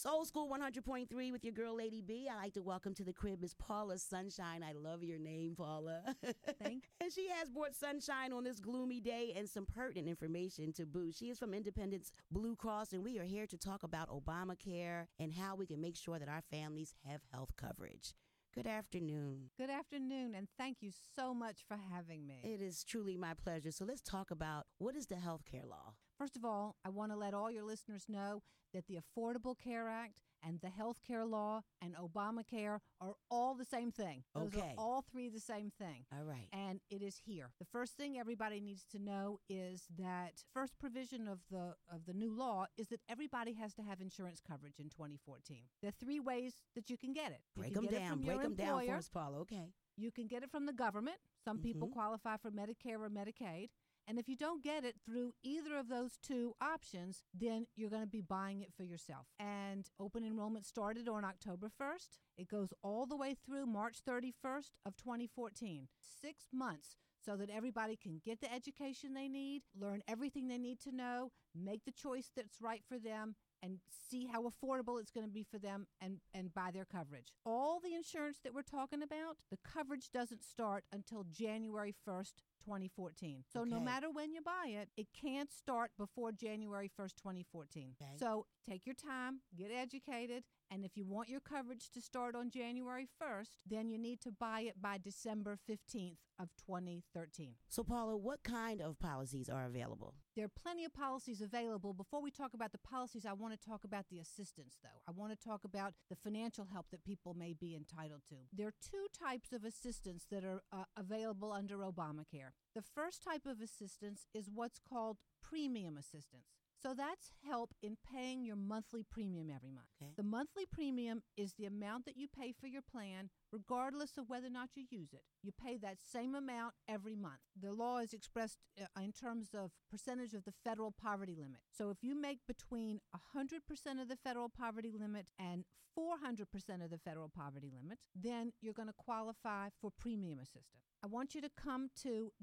It's Old School 100.3 with your girl, Lady B. I like to welcome to the crib Miss Paula Sunshine. I love your name, Paula. Thanks. And she has brought sunshine on this gloomy day and some pertinent information to boot. She is from Independence Blue Cross, and we are here to talk about Obamacare and how we can make sure that our families have health coverage. Good afternoon. Good afternoon, and thank you so much for having me. It is truly my pleasure. So let's talk about what is the health care law? First of all, I want to let all your listeners know that the Affordable Care Act and the health care law and Obamacare are all the same thing. Those Okay. are all three the same thing. All right. And it is here. The first thing everybody needs to know is that first provision of the new law is that everybody has to have insurance coverage in 2014. There are three ways that you can get it. Break them down for us, Paula. Okay. You can get it from the government. Some people qualify for Medicare or Medicaid. And if you don't get it through either of those two options, then you're going to be buying it for yourself. And open enrollment started on October 1st. It goes all the way through March 31st of 2014. 6 months so that everybody can get the education they need, learn everything they need to know, make the choice that's right for them, and see how affordable it's going to be for them and buy their coverage. All the insurance that we're talking about, the coverage doesn't start until January 1st, 2014. So no matter when you buy it, it can't start before January 1st, 2014. Okay. So take your time, get educated, and if you want your coverage to start on January 1st, then you need to buy it by December 15th of 2013. So, Paula, what kind of policies are available? There are plenty of policies available. Before we talk about the policies, I want to talk about the assistance, though. I want to talk about the financial help that people may be entitled to. There are two types of assistance that are available under Obamacare. The first type of assistance is what's called premium assistance. So that's help in paying your monthly premium every month. Okay. The monthly premium is the amount that you pay for your plan, regardless of whether or not you use it. You pay that same amount every month. The law is expressed in terms of percentage of the federal poverty limit. So if you make between 100% of the federal poverty limit and 400% of the federal poverty limit, then you're going to qualify for premium assistance. I want you to come to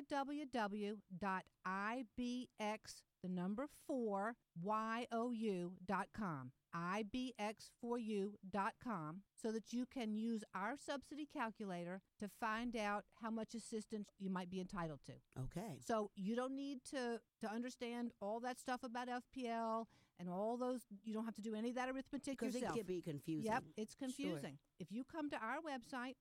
www.ibx4you.com. ibx4u.com, so that you can use our subsidy calculator to find out how much assistance you might be entitled to. Okay. So you don't need to understand all that stuff about FPL and all those. You don't have to do any of that arithmetic Because yourself. it can be confusing. Yep, it's confusing. Sure. If you come to our website,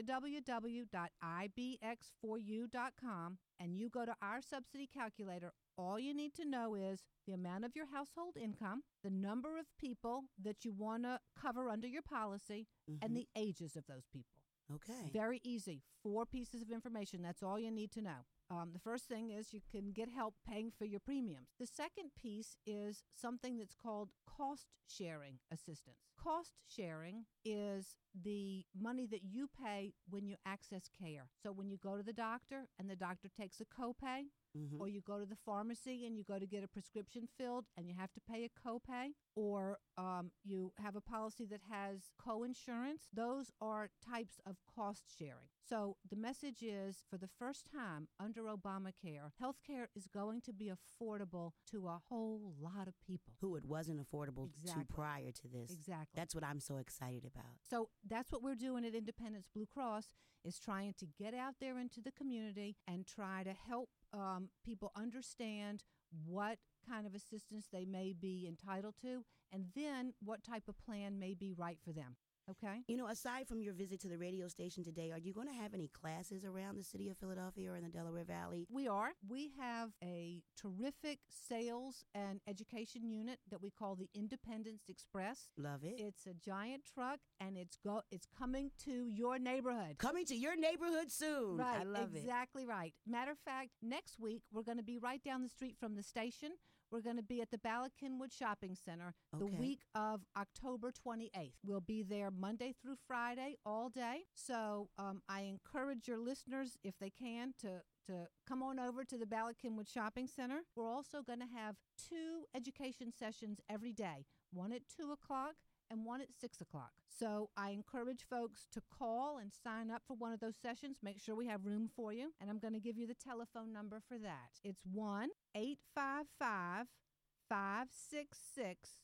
www.ibx4u.com, and you go to our subsidy calculator, all you need to know is the amount of your household income, the number of people that you want to cover under your policy, and the ages of those people. Okay. Very easy. 4 pieces of information. That's all you need to know. The first thing is you can get help paying for your premiums. The second piece is something that's called cost sharing assistance. Cost sharing is the money that you pay when you access care. So when you go to the doctor and the doctor takes a copay, or you go to the pharmacy and you go to get a prescription filled and you have to pay a copay, or you have a policy that has co-insurance. Those are types of cost sharing. So the message is, for the first time under Obamacare, healthcare is going to be affordable to a whole lot of people who it wasn't affordable Exactly. to prior to this. Exactly. That's what I'm so excited about. So that's what we're doing at Independence Blue Cross, is trying to get out there into the community and try to help people understand what kind of assistance they may be entitled to, and then what type of plan may be right for them. Okay. You know, aside from your visit to the radio station today, are you going to have any classes around the city of Philadelphia or in the Delaware Valley? We are. We have a terrific sales and education unit that we call the Independence Express. Love it. It's a giant truck, and it's coming to your neighborhood. Coming to your neighborhood soon. Right. I love it. Exactly right. Matter of fact, next week we're going to be right down the street from the station. We're going to be at the Bala Cynwyd Shopping Center the week of October 28th. We'll be there Monday through Friday all day. So I encourage your listeners, if they can, to come on over to the Bala Cynwyd Shopping Center. We're also going to have 2 education sessions every day, one at 2 o'clock and one at 6 o'clock. So I encourage folks to call and sign up for one of those sessions. Make sure we have room for you. And I'm going to give you the telephone number for that. It's 1-855-566-5666.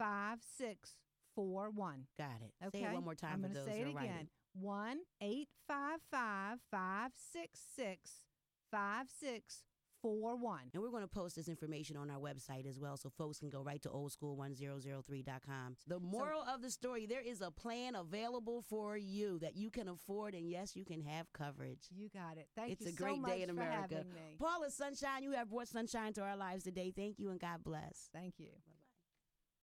5641. Got it. Okay. Say it one more time I'm for going to those say who it are writing. again. 1-855-566-5641. And we're going to post this information on our website as well, so folks can go right to oldschool1003.com. The moral of the story, there is a plan available for you that you can afford, and yes, you can have coverage. You got it. Thank It's you a great so much day in for America. having me. Paula Sunshine, you have brought sunshine to our lives today. Thank you and God bless. Thank you.